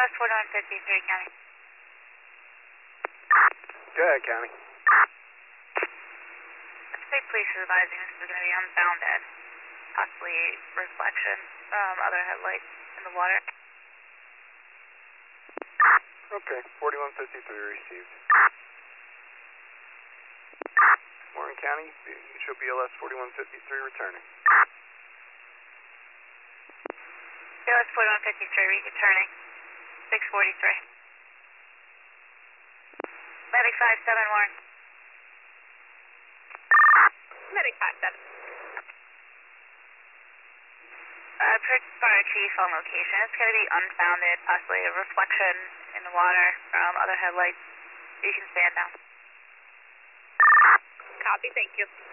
BLS 4153, County. Go ahead, County. State police is advising this is going to be unbounded, possibly reflection from other headlights in the water. Okay, 4153 received. Warren County, show BLS 4153 returning. BLS 4153 returning, 643. Medic 57, Warren. Medic 57. Fire chief on location. It's going to be unfounded, possibly a reflection in the water from other headlights. You can stand now. Copy, thank you.